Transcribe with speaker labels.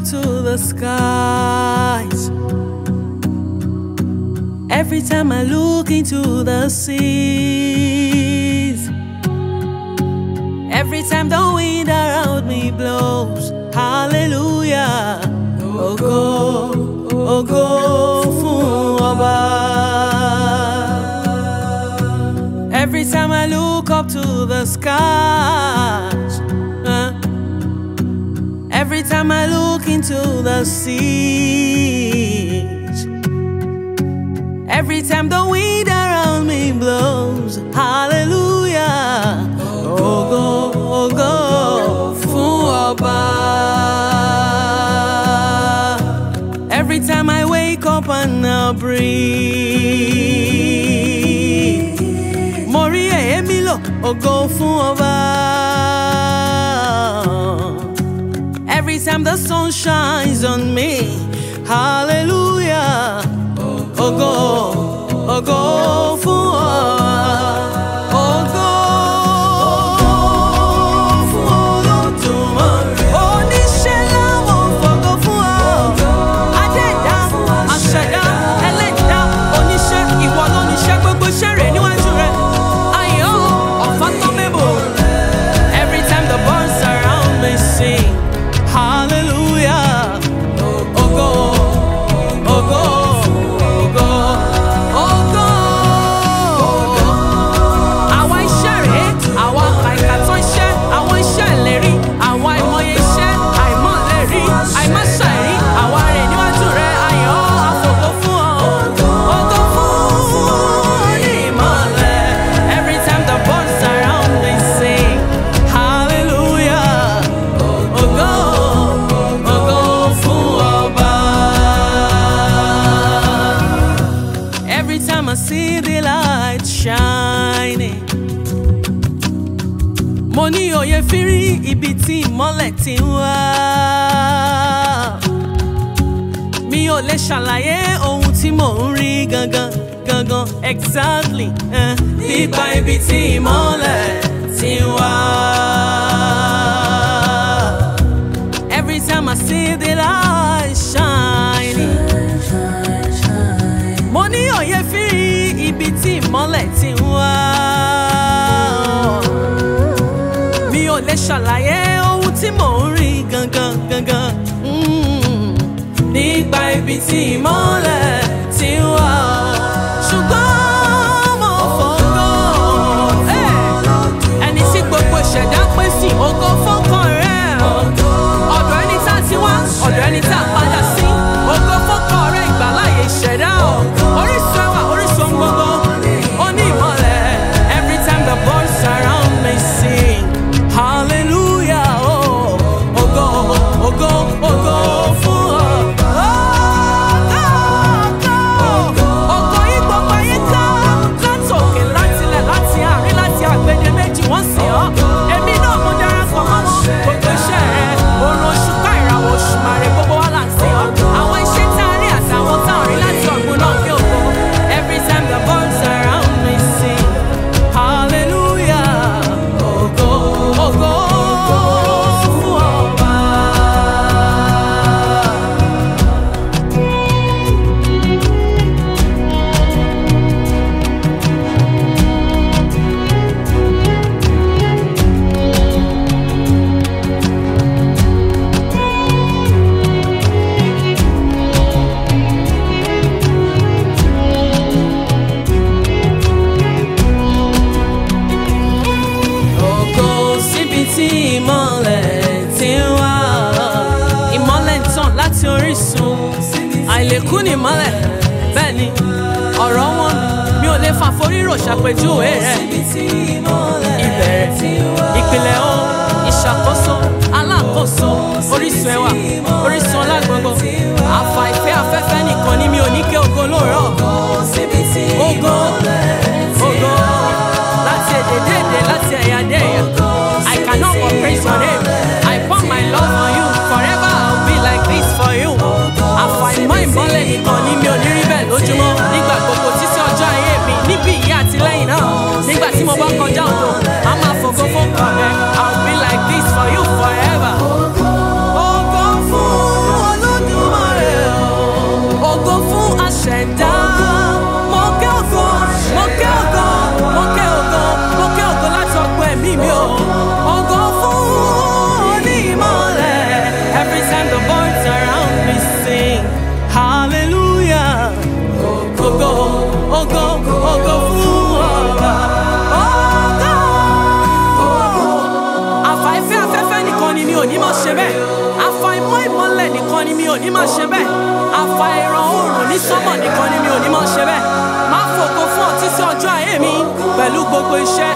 Speaker 1: to the skies. Every time I look into the seas. Every time the wind around me blows. Hallelujah. Ògo, ògo fún Ọba. Every time I look up to the skies. Every time I look into the seas. Every time the wind around me blows. Hallelujah. Ògo, ògo fún Ọba. Every time I wake up and I breathe. Mo rí èémí lò, ògo fún Ọba. Every time the sun shines on me. Hallelujah. Ògo, ògo fún Ọba. Ògo fún Olódùmarè. Oníṣẹ́ ńlá mo fògo fún ọ. Adẹ́ẹ̀dá, aṣẹ̀dá, ẹlẹ́dàá, oníṣẹ́, ìwọ lóníṣẹ́, gbogbo iṣẹ́ rẹ̀ níwájú rẹ̀. Ayọ̀ ọ̀fà tó mébò. Every time the birds around me sing. Hallelujah. Ògo, ògo. See the light shining. Mo ní òye fírí ibi tí ìmọ́lẹ̀ ti ń wá. Mi ò lè ṣàlàyé ohun tí mò ń rí gangan exactly. Nípa ibi tí ìmọ́lẹ̀ ti ń wá. Every time I see the light shining. Mo ní òye fírí ibi tí ìmọ́lẹ̀ ti ń wá. Mi ò lè ṣàlàyé ohun tí mò ń rí gangan. Nípa ibi tí ìmọ́lẹ̀ ti ń wá. Ṣùgbọ́n mo fògo. Ẹni tí gbogbo ìṣẹ̀dá pín sí, ògo fọ́kàn rẹ̀. Ọ̀dọ̀ ẹni tá ti wá, ọ̀dọ̀ ẹni tá padà sí. Ògo fọ́kàn rẹ̀, ìgbàláyé ìṣẹ̀dá. Orísun ẹwà, orísun gbogbo. Every time the birds around me sing. Hallelujah. Oh, ògo, ògo, ògo fún Ọba. Ògo yìí gbogbo ayé ká. Látòkè, látilẹ̀, láti àárín, láti àgbèdè méjì wọ́n sìn ọ́. Èmi náà mo darapọ̀ mọ́ wọn. Gbogbo iṣẹ́ rẹ̀, oòrùn, òṣùpá, ìràwọ̀, òṣùmàrè, gbogbo wa là ń sìn ọ́. Àwọn iṣẹ́ tá a rí àtàwọn tá a rí láti ọ̀gbun náà fi ògo. Every time the birds around me sing. Hallelujah. Ògo, ògo fún Ọba. Tí ìmọ́lẹ̀ ti ń wá. Ìmọ́lẹ̀ ń tàn láti orísun. Àìlèkú ni ìmọ́lẹ̀. Bẹ́ẹ̀ ni ọ̀rọ̀ wọn mi ò lè fa forírò ṣàpèjúwe rẹ̀. Ìbẹ̀rẹ̀, ìpìlẹ̀ o, ìṣàkóso, alákòóso, orísun ẹwà, orísun ọlágbọ̀ngbọ̀. Àfà ìfẹ́ afẹ́fẹ́ nìkan ni mi ò ní ké ògo lóòrọ̀. Ògo, ògo, láti èdè dé èdè, láti ẹ̀yà dé ẹ̀yà. I cannot but praise your name. I pour my love on you. Forever I'll be like this for you. Àfàìmọ̀ ìmọ́lẹ̀ nìkan ni mi ò ní rí bẹ́ẹ̀ lójúmọ́. Nígbà gbogbo títí ọjọ́ ayé mi, níbi ìyá àti lẹ́yìn náà. Nígbà tí mo bá kọjá odò, a máa fògo fún ọ̀rẹ́. I'll be like this for you. ni mi ò ní máa ṣe bẹ́ẹ̀. Àfà ìran oòrùn ní sánmọ̀ nìkan ni mi ò ní máa ṣe bẹ́ẹ̀. Má fògo fún ọ títí ọjọ́ ayé mi pẹ̀lú gbogbo iṣẹ́